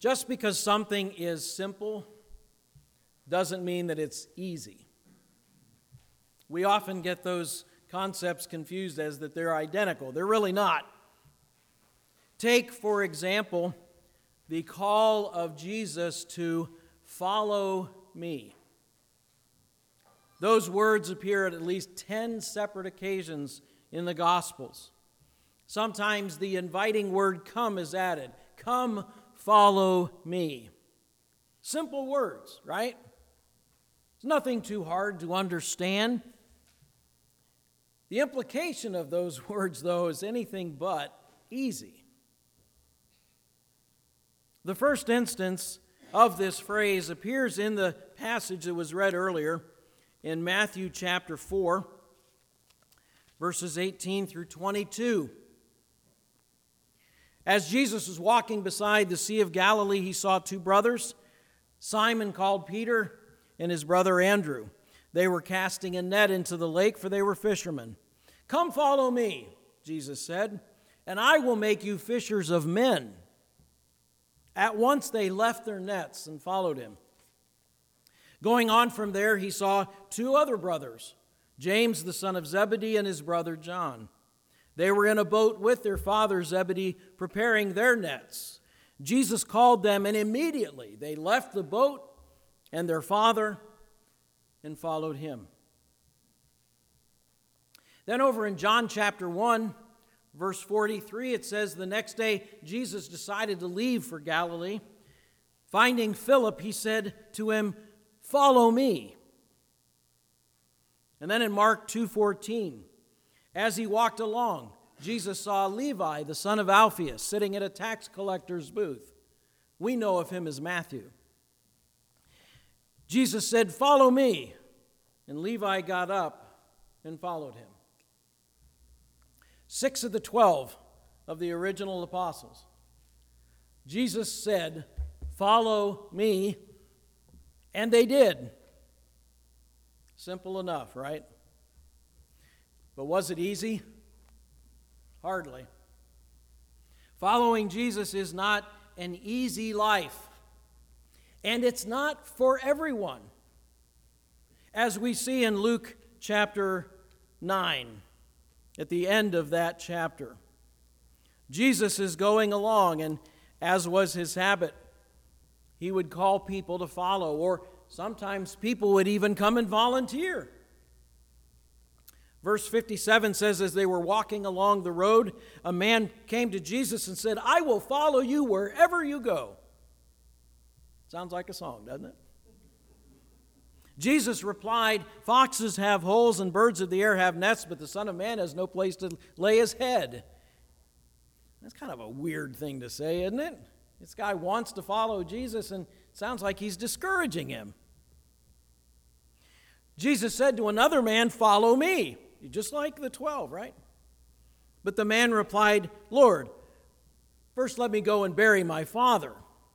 Just because something is simple doesn't mean that it's easy. We often get those concepts confused as that they're identical. They're really not. Take, for example, the call of Jesus to follow me. Those words appear at least 10 separate occasions in the Gospels. Sometimes the inviting word come is added. Come, follow me. Simple words, right? It's nothing too hard to understand. The implication of those words, though, is anything but easy. The first instance of this phrase appears in the passage that was read earlier in Matthew chapter 4, verses 18 through 22. As Jesus was walking beside the Sea of Galilee, he saw two brothers, Simon called Peter and his brother Andrew. They were casting a net into the lake, for they were fishermen. Come follow me, Jesus said, and I will make you fishers of men. At once they left their nets and followed him. Going on from there, he saw two other brothers, James the son of Zebedee and his brother John. They were in a boat with their father Zebedee, preparing their nets. Jesus called them, and immediately they left the boat and their father and followed him. Then over in John chapter 1, verse 43, it says, the next day Jesus decided to leave for Galilee. Finding Philip, he said to him, follow me. And then in Mark 2:14, as he walked along, Jesus saw Levi, the son of Alphaeus, sitting at a tax collector's booth. We know of him as Matthew. Jesus said, follow me. And Levi got up and followed him. 6 of the 12 of the original apostles. Jesus said, follow me, and they did. Simple enough, right? But was it easy? Hardly. Following Jesus is not an easy life, and it's not for everyone. As we see in Luke chapter 9, at the end of that chapter, Jesus is going along, and as was his habit, he would call people to follow, or sometimes people would even come and volunteer. Verse 57 says, as they were walking along the road, a man came to Jesus and said, I will follow you wherever you go. Sounds like a song, doesn't it? Jesus replied, foxes have holes and birds of the air have nests, but the Son of Man has no place to lay his head. That's kind of a weird thing to say, isn't it? This guy wants to follow Jesus, and it sounds like he's discouraging him. Jesus said to another man, follow me. Just like the 12, right? But the man replied, Lord, first let me go and bury my father.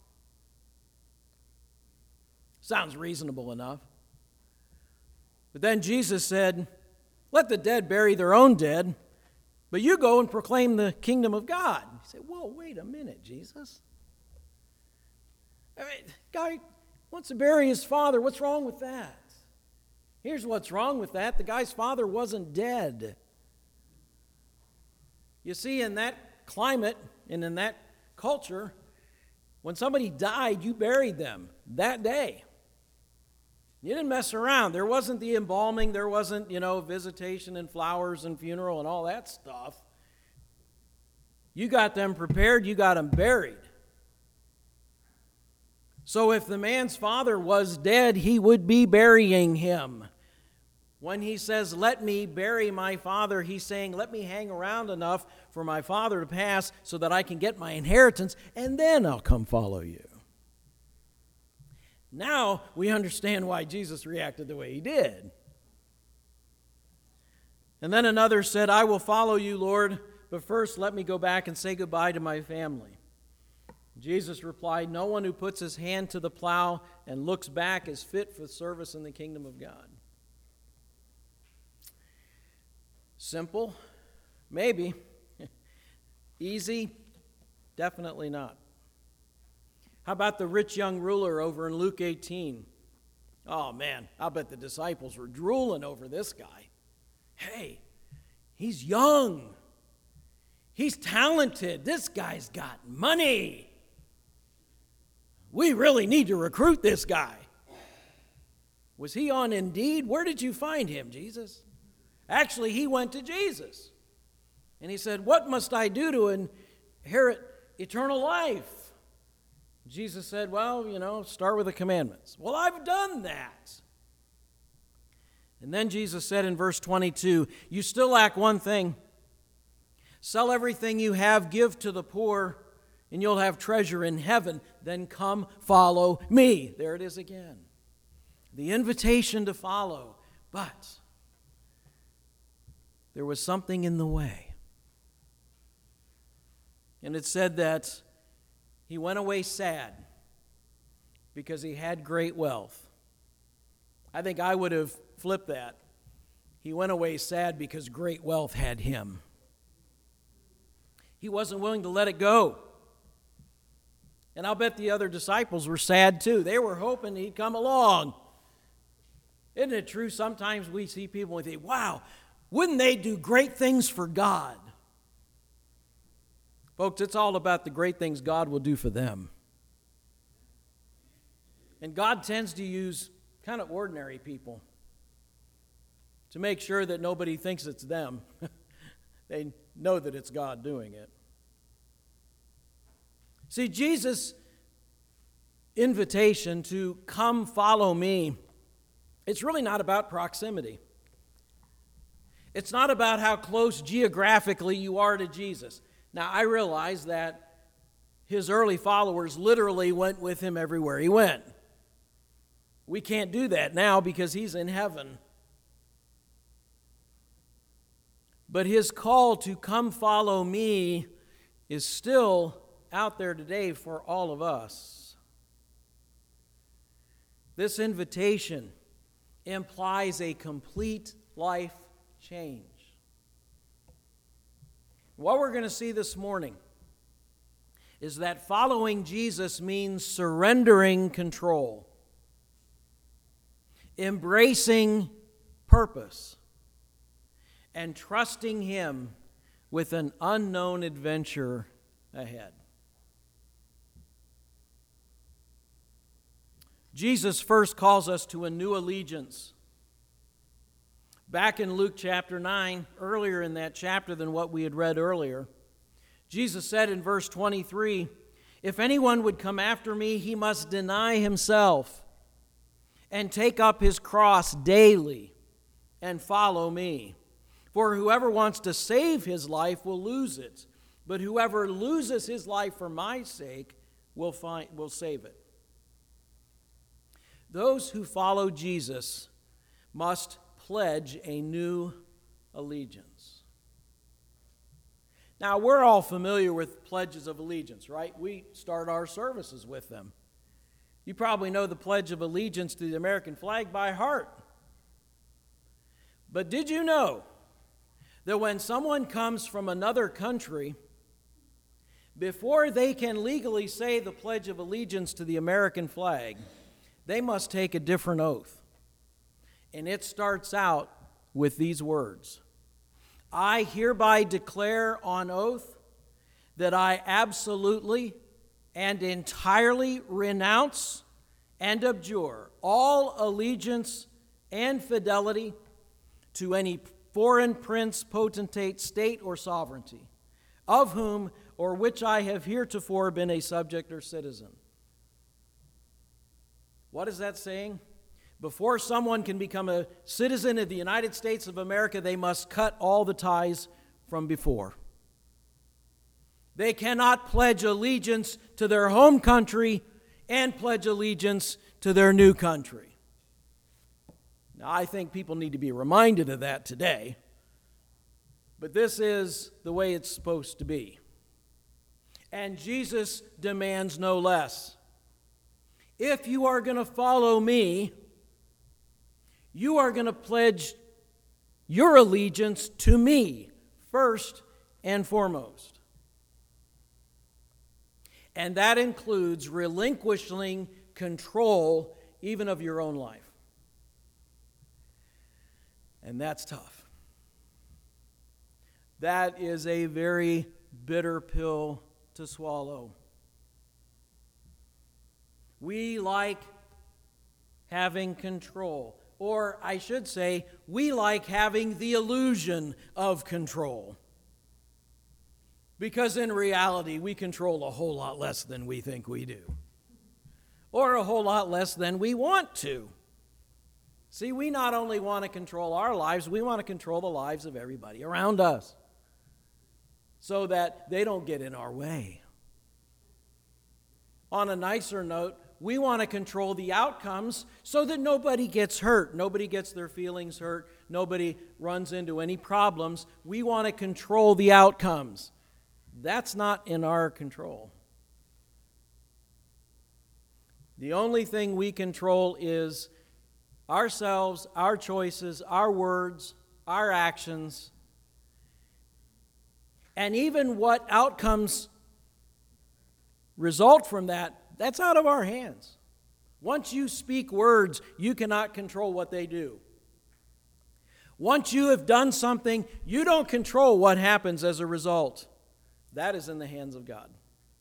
Sounds reasonable enough. But then Jesus said, let the dead bury their own dead, but you go and proclaim the kingdom of God. You say, whoa, wait a minute, Jesus. Guy wants to bury his father. What's wrong with that? Here's what's wrong with that. The guy's father wasn't dead. You see, in that climate and in that culture, when somebody died, you buried them that day. You didn't mess around. There wasn't the embalming. There wasn't, visitation and flowers and funeral and all that stuff. You got them prepared. You got them buried. So if the man's father was dead, he would be burying him. When he says, let me bury my father, he's saying, let me hang around enough for my father to pass so that I can get my inheritance, and then I'll come follow you. Now we understand why Jesus reacted the way he did. And then another said, I will follow you, Lord, but first let me go back and say goodbye to my family. Jesus replied, no one who puts his hand to the plow and looks back is fit for service in the kingdom of God. Simple? Maybe. Easy? Definitely not. How about the rich young ruler over in Luke 18? Oh man, I bet the disciples were drooling over this guy. Hey, he's young. He's talented. This guy's got money. We really need to recruit this guy. Was he on Indeed? Where did you find him, Jesus? Actually, he went to Jesus. And he said, what must I do to inherit eternal life? Jesus said, well, start with the commandments. Well, I've done that. And then Jesus said in verse 22, you still lack one thing. Sell everything you have, give to the poor, and you'll have treasure in heaven. Then come follow me. There it is again. The invitation to follow. But there was something in the way. And it said that he went away sad because he had great wealth. I think I would have flipped that. He went away sad because great wealth had him. He wasn't willing to let it go. And I'll bet the other disciples were sad too. They were hoping he'd come along. Isn't it true? Sometimes we see people and we think, wow, wouldn't they do great things for God? Folks, it's all about the great things God will do for them. And God tends to use kind of ordinary people to make sure that nobody thinks it's them. They know that it's God doing it. See, Jesus' invitation to come follow me, it's really not about proximity. It's not about how close geographically you are to Jesus. Now, I realize that his early followers literally went with him everywhere he went. We can't do that now because he's in heaven. But his call to come follow me is still out there today for all of us. This invitation implies a complete life change. What we're going to see this morning is that following Jesus means surrendering control, embracing purpose, and trusting Him with an unknown adventure ahead. Jesus first calls us to a new allegiance. Back in Luke chapter 9, earlier in that chapter than what we had read earlier, Jesus said in verse 23, "If anyone would come after me, he must deny himself and take up his cross daily and follow me. For whoever wants to save his life will lose it, but whoever loses his life for my sake will save it." Those who follow Jesus must pledge a new allegiance. Now, we're all familiar with pledges of allegiance, right? We start our services with them. You probably know the Pledge of Allegiance to the American flag by heart. But did you know that when someone comes from another country, before they can legally say the Pledge of Allegiance to the American flag, they must take a different oath? And it starts out with these words: "I hereby declare on oath that I absolutely and entirely renounce and abjure all allegiance and fidelity to any foreign prince, potentate, state, or sovereignty, of whom or which I have heretofore been a subject or citizen." What is that saying? Before someone can become a citizen of the United States of America, they must cut all the ties from before. They cannot pledge allegiance to their home country and pledge allegiance to their new country. Now, I think people need to be reminded of that today, but this is the way it's supposed to be. And Jesus demands no less. If you are going to follow me, you are going to pledge your allegiance to me first and foremost. And that includes relinquishing control even of your own life. And that's tough. That is a very bitter pill to swallow. We like having control. Or I should say, we like having the illusion of control. Because in reality, we control a whole lot less than we think we do. Or a whole lot less than we want to. See, we not only want to control our lives, we want to control the lives of everybody around us, so that they don't get in our way. On a nicer note, we want to control the outcomes so that nobody gets hurt, nobody gets their feelings hurt, nobody runs into any problems. We want to control the outcomes. That's not in our control. The only thing we control is ourselves, our choices, our words, our actions, and even what outcomes result from that, that's out of our hands. Once you speak words, you cannot control what they do. Once you have done something, you don't control what happens as a result. That is in the hands of God.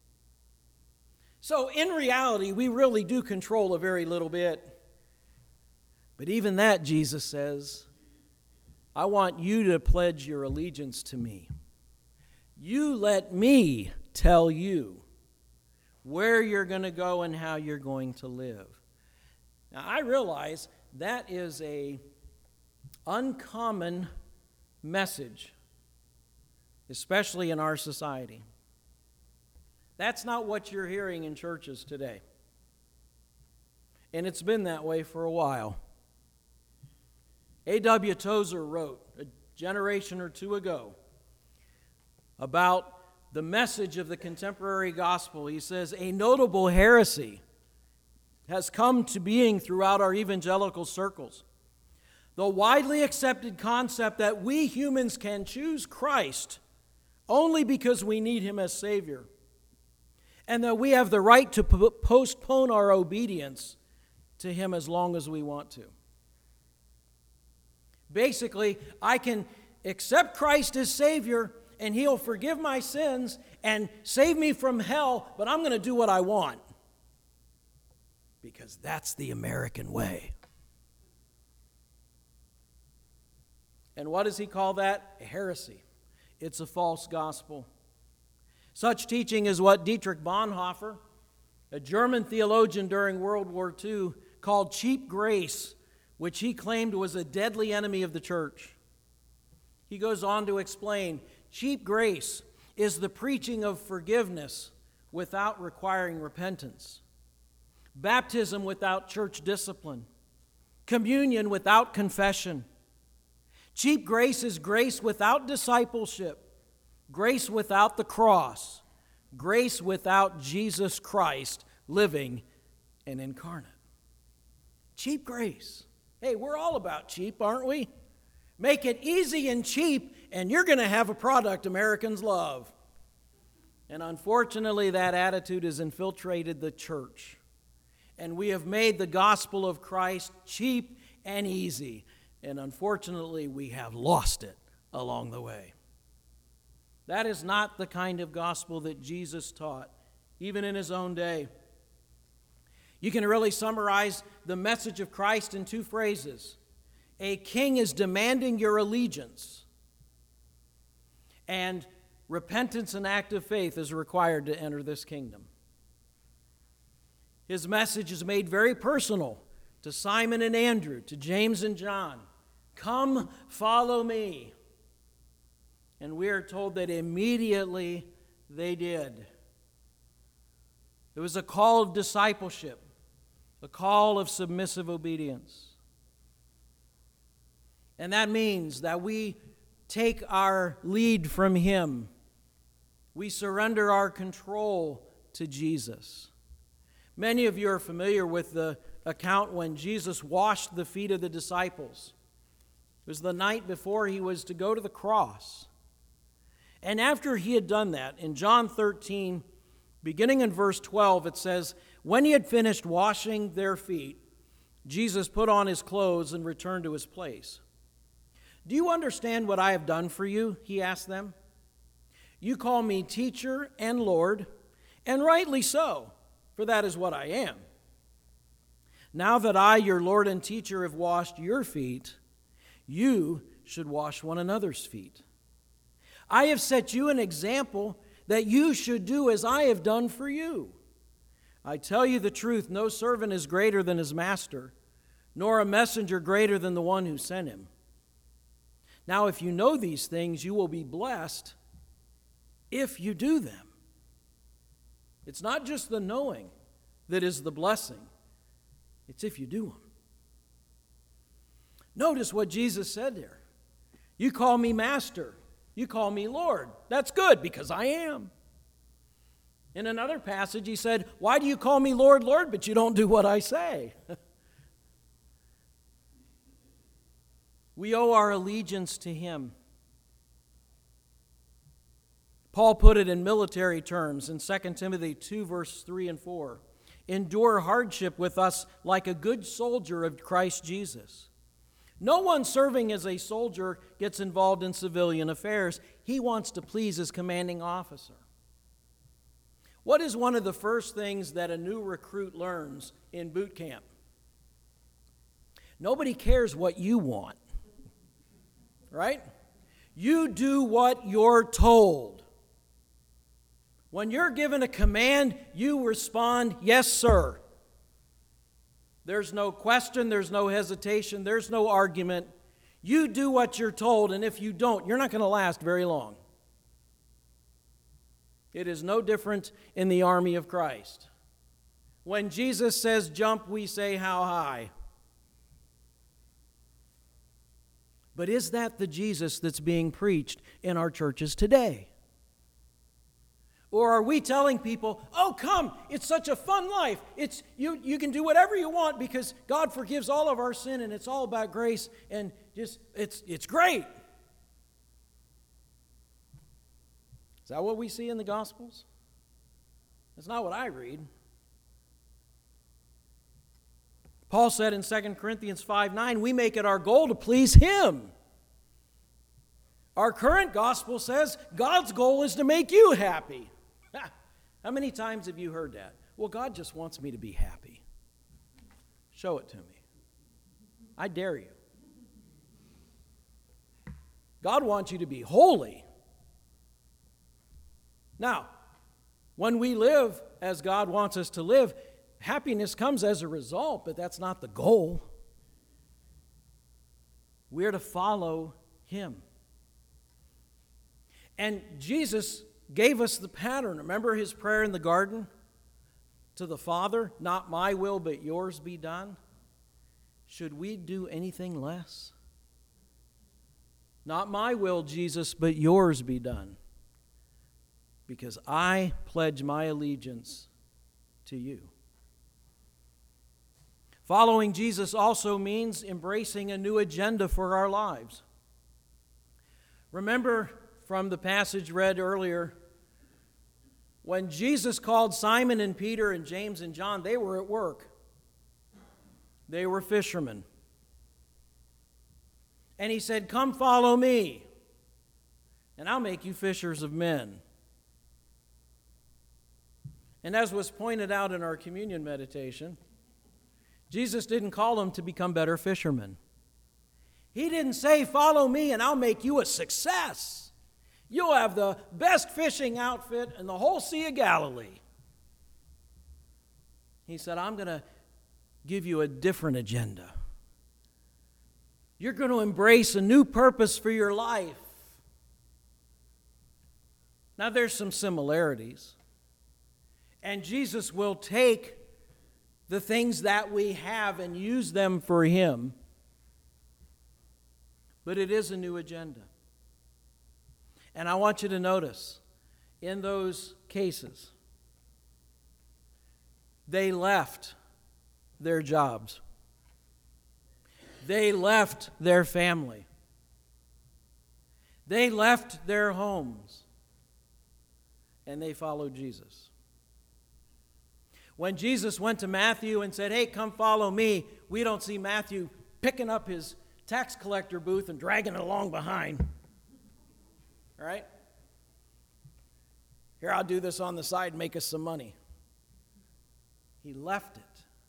So in reality, we really do control a very little bit. But even that, Jesus says, I want you to pledge your allegiance to me. You let me tell you where you're going to go and how you're going to live. Now, I realize that is an uncommon message, especially in our society. That's not what you're hearing in churches today. And it's been that way for a while. A.W. Tozer wrote a generation or two ago about the message of the contemporary gospel. He says, a notable heresy has come to being throughout our evangelical circles. The widely accepted concept that we humans can choose Christ only because we need Him as Savior, and that we have the right to postpone our obedience to Him as long as we want to. Basically, I can accept Christ as Savior, and He'll forgive my sins and save me from hell, but I'm going to do what I want. Because that's the American way. And what does he call that? A heresy. It's a false gospel. Such teaching is what Dietrich Bonhoeffer, a German theologian during World War II, called cheap grace, which he claimed was a deadly enemy of the church. He goes on to explain, cheap grace is the preaching of forgiveness without requiring repentance, baptism without church discipline, communion without confession. Cheap grace is grace without discipleship, grace without the cross, grace without Jesus Christ living and incarnate. Cheap grace. Hey, we're all about cheap, aren't we? Make it easy and cheap, and you're going to have a product Americans love. And unfortunately, that attitude has infiltrated the church. And we have made the gospel of Christ cheap and easy. And unfortunately, we have lost it along the way. That is not the kind of gospel that Jesus taught, even in His own day. You can really summarize the message of Christ in two phrases. A king is demanding your allegiance, and repentance and active faith is required to enter this kingdom. His message is made very personal to Simon and Andrew, to James and John. Come, follow me. And we are told that immediately they did. It was a call of discipleship, a call of submissive obedience. And that means that we take our lead from Him. We surrender our control to Jesus. Many of you are familiar with the account when Jesus washed the feet of the disciples. It was the night before He was to go to the cross. And after He had done that, in John 13, Beginning in verse 12, it says, "When he had finished washing their feet, Jesus put on his clothes and returned to his place. 'Do you understand what I have done for you?' he asked them. 'You call me teacher and Lord, and rightly so, for that is what I am. Now that I, your Lord and teacher, have washed your feet, you should wash one another's feet. I have set you an example that you should do as I have done for you. I tell you the truth, no servant is greater than his master, nor a messenger greater than the one who sent him. Now, if you know these things, you will be blessed if you do them.'" It's not just the knowing that is the blessing. It's if you do them. Notice what Jesus said there. "You call me master. You call me Lord. That's good because I am." In another passage, he said, "Why do you call me Lord, Lord, but you don't do what I say?" We owe our allegiance to him. Paul put it in military terms in 2 Timothy 2, verse 3 and 4. "Endure hardship with us like a good soldier of Christ Jesus. No one serving as a soldier gets involved in civilian affairs. He wants to please his commanding officer." What is one of the first things that a new recruit learns in boot camp? Nobody cares what you want, right? You do what you're told. When you're given a command, you respond, "Yes, sir." There's no question, there's no hesitation, there's no argument. You do what you're told, and if you don't, you're not going to last very long. It is no different in the army of Christ. When Jesus says jump, we say how high. But is that the Jesus that's being preached in our churches today? Or are we telling people, "Oh, come, it's such a fun life. It's you can do whatever you want because God forgives all of our sin and it's all about grace and just it's great." Is that what we see in the Gospels? That's not what I read. Paul said in 2 Corinthians 5:9, we make it our goal to please him. Our current gospel says God's goal is to make you happy. How many times have you heard that? Well, God just wants me to be happy. Show it to me. I dare you. God wants you to be holy. Now, when we live as God wants us to live, happiness comes as a result, but that's not the goal. We're to follow him. And Jesus gave us the pattern. Remember his prayer in the garden to the Father? "Not my will, but yours be done." Should we do anything less? "Not my will, Jesus, but yours be done. Because I pledge my allegiance to you." Following Jesus also means embracing a new agenda for our lives. Remember from the passage read earlier, when Jesus called Simon and Peter and James and John, they were at work. They were fishermen. And he said, "Come follow me, and I'll make you fishers of men." And as was pointed out in our communion meditation, Jesus didn't call them to become better fishermen. He didn't say, "Follow me and I'll make you a success. You'll have the best fishing outfit in the whole Sea of Galilee." He said, "I'm going to give you a different agenda. You're going to embrace a new purpose for your life." Now, there's some similarities. And Jesus will take the things that we have and use them for him. But it is a new agenda. And I want you to notice, in those cases, they left their jobs. They left their family. They left their homes. And they followed Jesus. When Jesus went to Matthew and said, hey, come follow me, we don't see Matthew picking up his tax collector booth and dragging it along behind. All right? Here, I'll do this on the side and make us some money. He left it.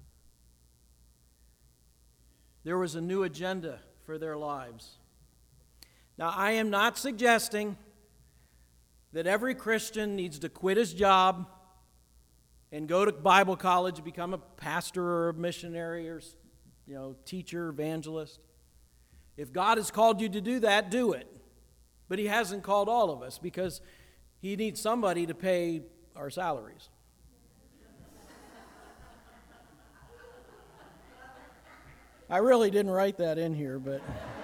There was a new agenda for their lives. Now, I am not suggesting that every Christian needs to quit his job and go to Bible college and become a pastor or a missionary or, teacher, evangelist. If God has called you to do that, do it. But He hasn't called all of us because He needs somebody to pay our salaries. I really didn't write that in here, but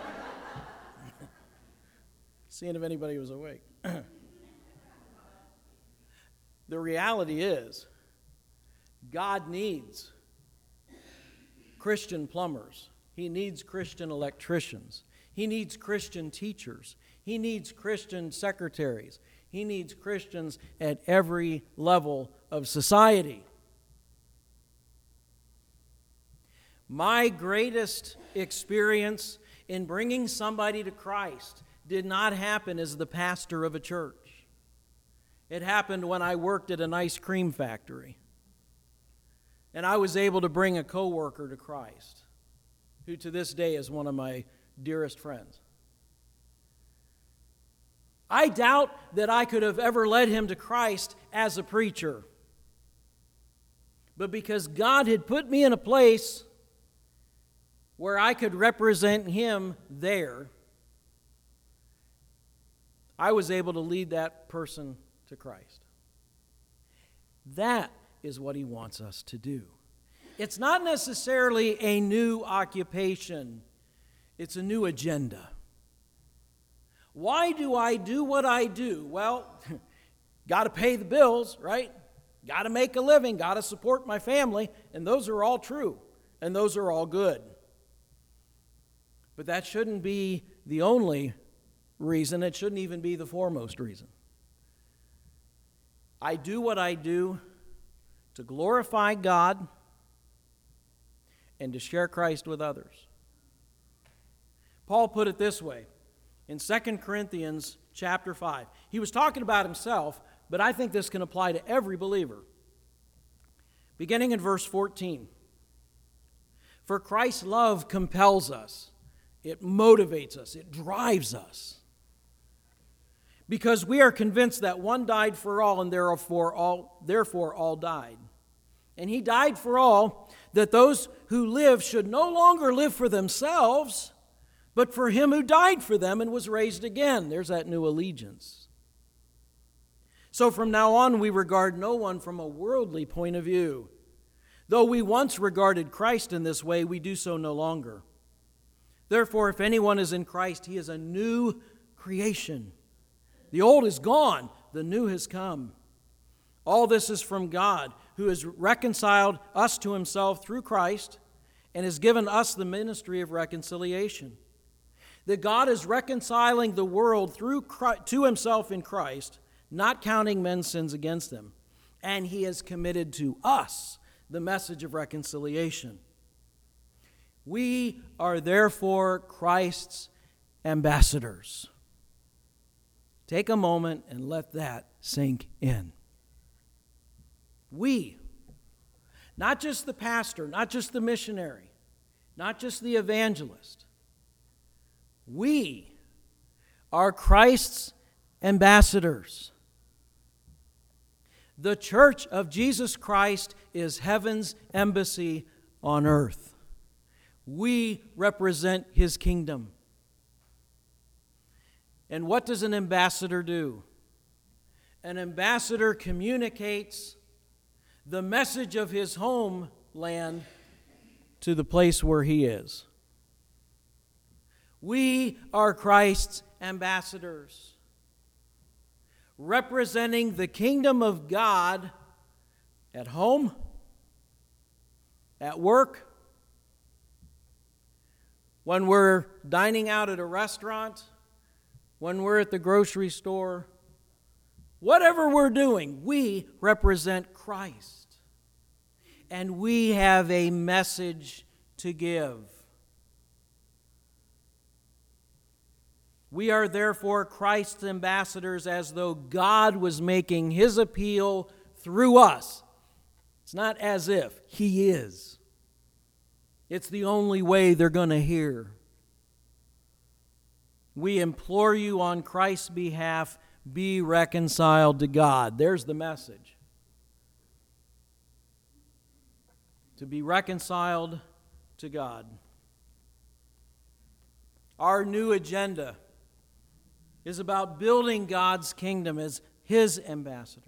seeing if anybody was awake. The reality is, God needs Christian plumbers. He needs Christian electricians. He needs Christian teachers. He needs Christian secretaries. He needs Christians at every level of society. My greatest experience in bringing somebody to Christ did not happen as the pastor of a church. It happened when I worked at an ice cream factory. And I was able to bring a coworker to Christ, who to this day is one of my dearest friends. I doubt that I could have ever led him to Christ as a preacher. But because God had put me in a place where I could represent Him there, I was able to lead that person to Christ. That is what He wants us to do. It's not necessarily a new occupation. It's a new agenda. Why do I do what I do? Well, got to pay the bills, right? Got to make a living, got to support my family, and those are all true, and those are all good. But that shouldn't be the only reason. It shouldn't even be the foremost reason. I do what I do to glorify God and to share Christ with others. Paul put it this way in 2 Corinthians chapter 5. He was talking about himself, but I think this can apply to every believer. Beginning in verse 14. For Christ's love compels us. It motivates us. It drives us. Because we are convinced that one died for all, and therefore all died. And He died for all, that those who live should no longer live for themselves, but for Him who died for them and was raised again. There's that new allegiance. So from now on, we regard no one from a worldly point of view. Though we once regarded Christ in this way, we do so no longer. Therefore, if anyone is in Christ, he is a new creation. The old is gone, the new has come. All this is from God, who has reconciled us to Himself through Christ and has given us the ministry of reconciliation. That God is reconciling the world to Himself in Christ, not counting men's sins against them. And He has committed to us the message of reconciliation. We are therefore Christ's ambassadors. Take a moment and let that sink in. We, not just the pastor, not just the missionary, not just the evangelist, we are Christ's ambassadors. The church of Jesus Christ is heaven's embassy on earth. We represent His kingdom. And what does an ambassador do? An ambassador communicates the message of his homeland to the place where he is. We are Christ's ambassadors, representing the kingdom of God at home, at work, when we're dining out at a restaurant, when we're at the grocery store, whatever we're doing, we represent Christ. and we have a message to give. We are therefore Christ's ambassadors, as though God was making his appeal through us. It's not as if, he is. It's the only way they're going to hear. We implore you on Christ's behalf, be reconciled to God. There's the message. To be reconciled to God. Our new agenda is about building God's kingdom as his ambassadors.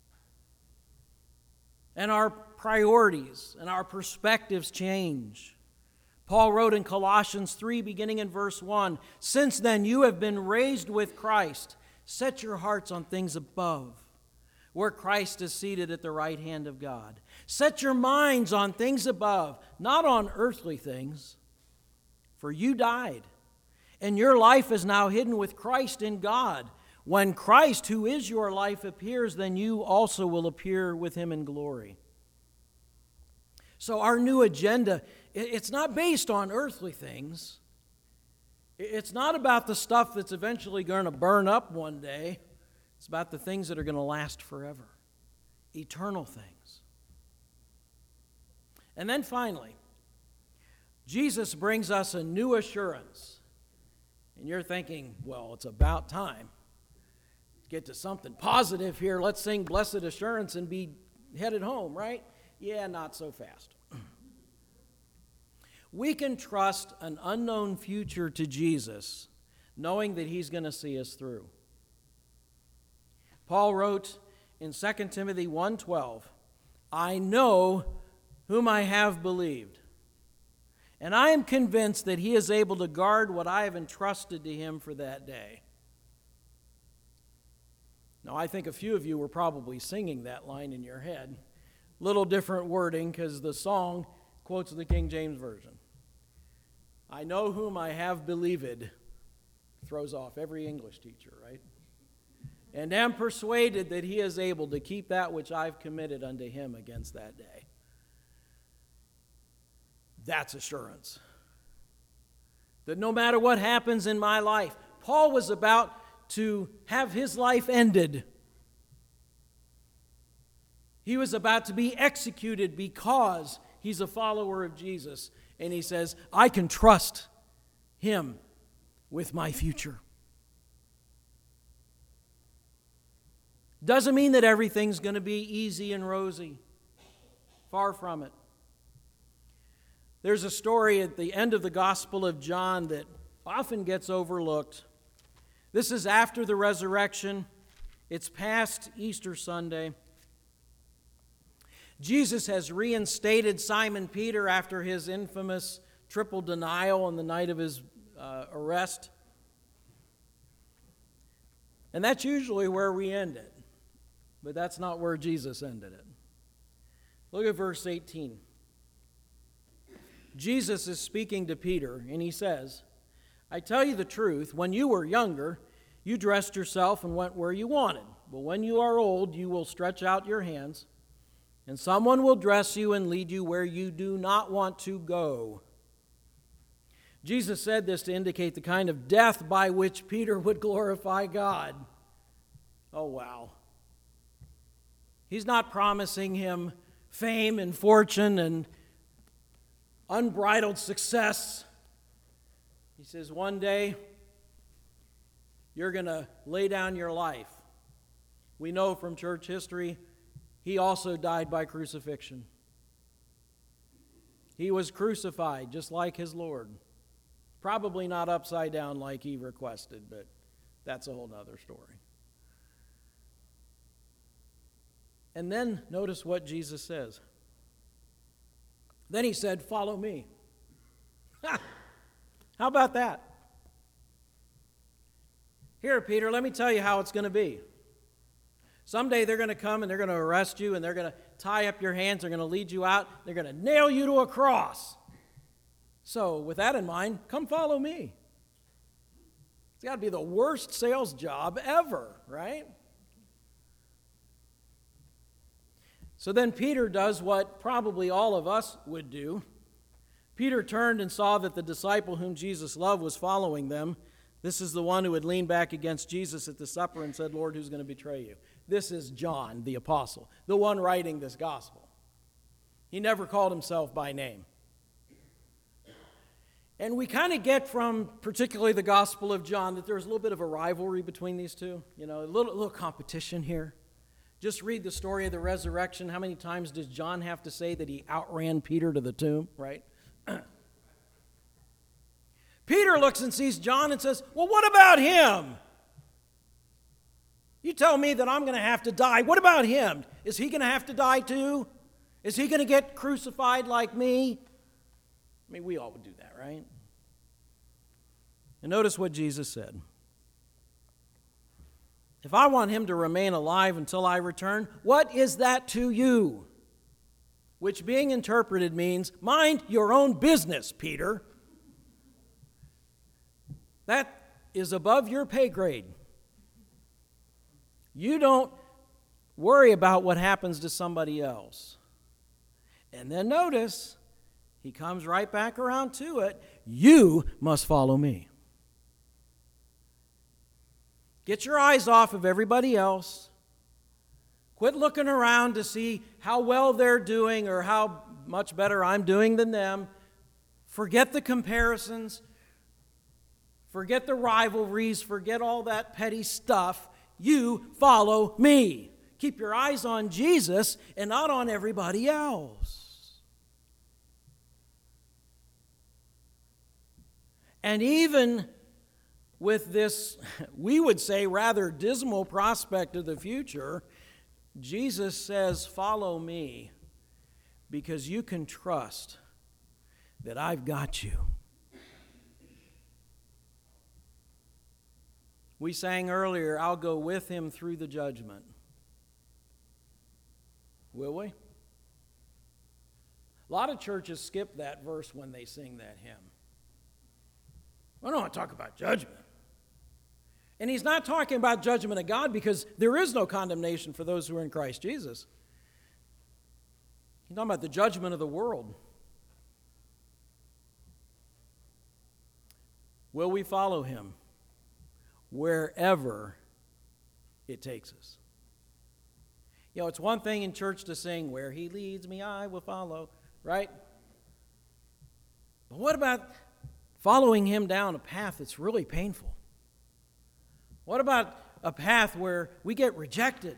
And our priorities and our perspectives change. Paul wrote in Colossians 3, beginning in verse 1, "Since then you have been raised with Christ. Set your hearts on things above, where Christ is seated at the right hand of God. Set your minds on things above, not on earthly things. For you died, and your life is now hidden with Christ in God. When Christ, who is your life, appears, then you also will appear with him in glory." So our new agenda, it's not based on earthly things. It's not about the stuff that's eventually going to burn up one day. It's about the things that are going to last forever, eternal things. And then finally, Jesus brings us a new assurance. And you're thinking, well, it's about time. Get to something positive here. Let's sing Blessed Assurance and be headed home, right? Yeah, not so fast. We can trust an unknown future to Jesus, knowing that he's going to see us through. Paul wrote in 2 Timothy 1:12, "I know whom I have believed, and I am convinced that he is able to guard what I have entrusted to him for that day." Now, I think a few of you were probably singing that line in your head. Little different wording because the song quotes the King James Version. "I know whom I have believed," throws off every English teacher, right? "And am persuaded that he is able to keep that which I've committed unto him against that day." That's assurance. That no matter what happens in my life, Paul was about to have his life ended. He was about to be executed because he's a follower of Jesus. And he says, I can trust him with my future. Doesn't mean that everything's going to be easy and rosy. Far from it. There's a story at the end of the Gospel of John that often gets overlooked. This is after the resurrection. It's past Easter Sunday. Jesus has reinstated Simon Peter after his infamous triple denial on the night of his arrest. And that's usually where we end it. But that's not where Jesus ended it. Look at verse 18. Jesus is speaking to Peter, and he says, "I tell you the truth, when you were younger, you dressed yourself and went where you wanted. But when you are old, you will stretch out your hands, and someone will dress you and lead you where you do not want to go." Jesus said this to indicate the kind of death by which Peter would glorify God. Oh, wow. He's not promising him fame and fortune and unbridled success. He says, one day, you're going to lay down your life. We know from church history, he also died by crucifixion. He was crucified just like his Lord. Probably not upside down like he requested, but that's a whole other story. And then notice what Jesus says. Then he said, "Follow me." Ha! How about that? Here, Peter, let me tell you how it's going to be. Someday they're going to come and they're going to arrest you and they're going to tie up your hands, they're going to lead you out, they're going to nail you to a cross. So with that in mind, come follow me. It's got to be the worst sales job ever, right? So then Peter does what probably all of us would do. Peter turned and saw that the disciple whom Jesus loved was following them. This is the one who had leaned back against Jesus at the supper and said, "Lord, who's going to betray you?" This is John, the apostle, the one writing this gospel. He never called himself by name. And we kind of get from particularly the Gospel of John that there's a little bit of a rivalry between these two, a little competition here. Just read the story of the resurrection. How many times does John have to say that he outran Peter to the tomb, right? Peter looks and sees John and says, "Well, what about him? You tell me that I'm going to have to die. What about him? Is he going to have to die too? Is he going to get crucified like me?" I mean, we all would do that, right? And notice what Jesus said. "If I want him to remain alive until I return, what is that to you?" Which being interpreted means, mind your own business, Peter. That is above your pay grade. You don't worry about what happens to somebody else. And then notice, he comes right back around to it. You must follow me. Get your eyes off of everybody else. Quit looking around to see how well they're doing or how much better I'm doing than them. Forget the comparisons. Forget the rivalries. Forget all that petty stuff. You follow me. Keep your eyes on Jesus and not on everybody else. And even with this, we would say, rather dismal prospect of the future, Jesus says, "Follow me, because you can trust that I've got you." We sang earlier, "I'll go with him through the judgment." Will we? A lot of churches skip that verse when they sing that hymn. I don't want to talk about judgment. And he's not talking about judgment of God, because there is no condemnation for those who are in Christ Jesus. He's talking about the judgment of the world. Will we follow him wherever it takes us? It's one thing in church to sing, "Where he leads me, I will follow," right? But what about following him down a path that's really painful? What about a path where we get rejected?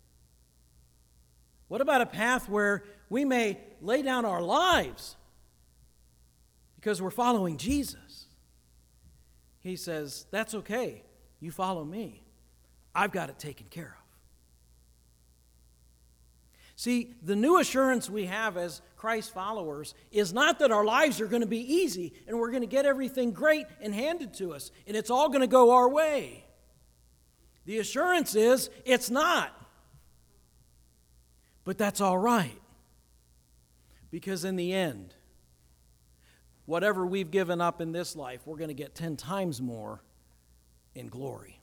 What about a path where we may lay down our lives because we're following Jesus? He says, "That's okay. You follow me. I've got it taken care of." See, the new assurance we have as Christ followers is not that our lives are going to be easy and we're going to get everything great and handed to us and it's all going to go our way. The assurance is it's not. But that's all right. Because in the end, whatever we've given up in this life, we're going to get 10 times more in glory.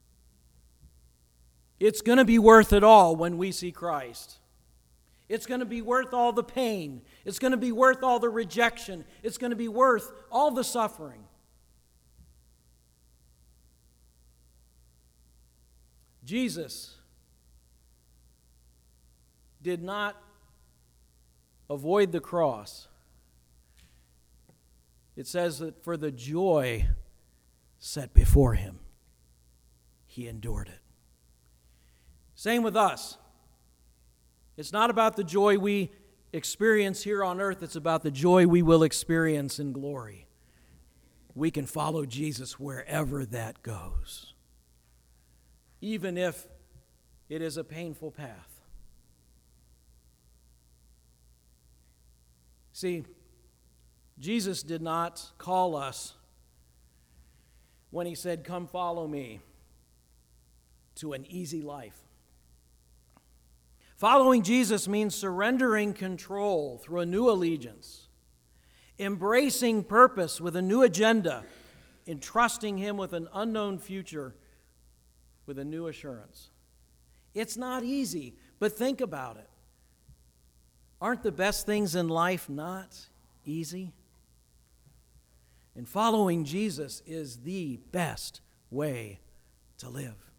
It's going to be worth it all when we see Christ. It's going to be worth all the pain. It's going to be worth all the rejection. It's going to be worth all the suffering. Jesus did not avoid the cross. It says that for the joy set before him, he endured it. Same with us. It's not about the joy we experience here on earth. It's about the joy we will experience in glory. We can follow Jesus wherever that goes, even if it is a painful path. See, Jesus did not call us when he said, "Come follow me," to an easy life. Following Jesus means surrendering control through a new allegiance, embracing purpose with a new agenda, entrusting him with an unknown future with a new assurance. It's not easy, but think about it. Aren't the best things in life not easy? And following Jesus is the best way to live.